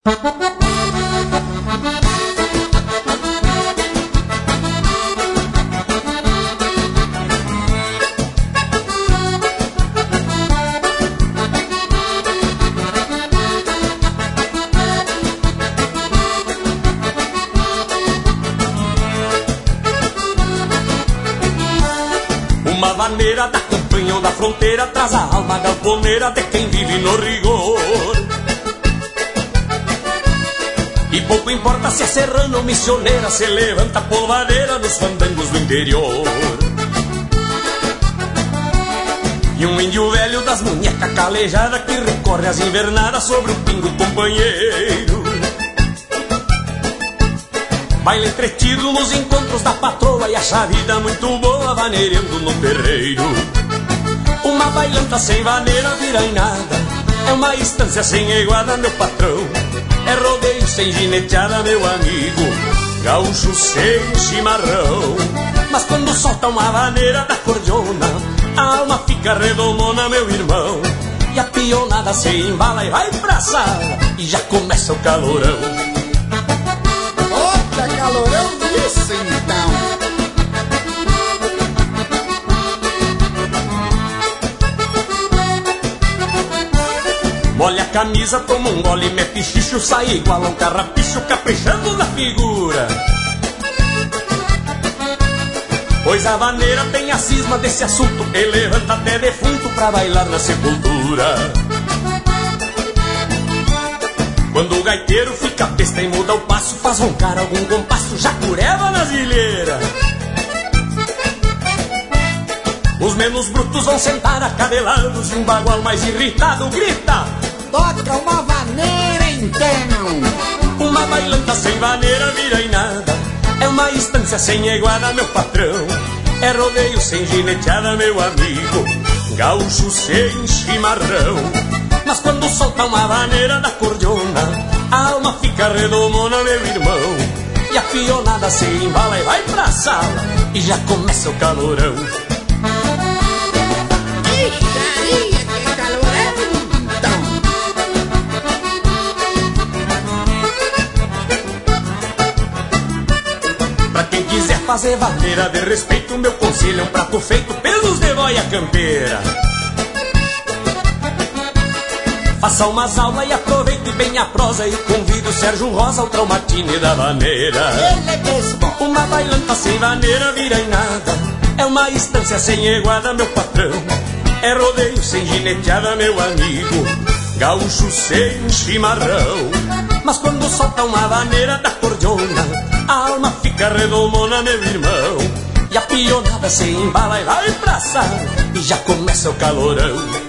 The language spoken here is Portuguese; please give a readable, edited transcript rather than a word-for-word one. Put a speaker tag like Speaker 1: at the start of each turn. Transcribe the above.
Speaker 1: Uma vaneira da campanha ou da fronteira traz a alma galponeira de quem vive no rigor. E pouco importa se é serrano ou missioneira, se levanta a polvadeira nos fandangos do interior. E um índio velho das munhecas calejadas que recorre às invernadas sobre o pingo companheiro. Baile entretido nos encontros da patroa e acha a vida muito boa vaneirando no terreiro. Uma bailanta sem vaneira vira em nada, é uma estância sem iguada, meu patrão. É rodeio sem gineteada, meu amigo, gaúcho sem chimarrão. Mas quando solta uma vaneira da cordiona, a alma fica redomona, meu irmão. E a pionada se embala e vai pra sala, e já começa o calorão.
Speaker 2: Calorão disso então.
Speaker 1: Molha a camisa, toma um gole, mete xixo, sai igual a um carrapicho, caprichando na figura. Pois a vaneira tem a cisma desse assunto, e levanta até defunto pra bailar na sepultura. Quando o gaiteiro fica besta e muda o passo, faz roncar algum compasso, jacureva nas ilheiras. Os menos brutos vão sentar acadelados, e um bagual mais irritado grita:
Speaker 2: toca uma vaneira então.
Speaker 1: Uma bailanta sem vaneira vira em nada, é uma estância sem iguada, meu patrão. É rodeio sem gineteada, meu amigo, gaúcho sem chimarrão. Mas quando solta uma vaneira da cordiona, a alma fica redomona, meu irmão. E a pionada se embala e vai pra sala, e já começa o calorão.
Speaker 2: Ixaria, que calorão então.
Speaker 1: Pra quem quiser fazer vaneira de respeito, meu conselho é um prato feito pelos de boia campeira. Faça umas aulas e aproveite bem a prosa, e convide o Sérgio Rosa ao traumatine da vaneira.
Speaker 2: Ele é mesmo.
Speaker 1: Uma bailanta sem vaneira vira em nada, é uma estância sem iguada, meu patrão. É rodeio sem gineteada, meu amigo, gaúcho sem chimarrão. Mas quando solta uma vaneira da cordiona, a alma fica redomona, meu irmão. E a pionada se embala e vai pra sala, e já começa o calorão.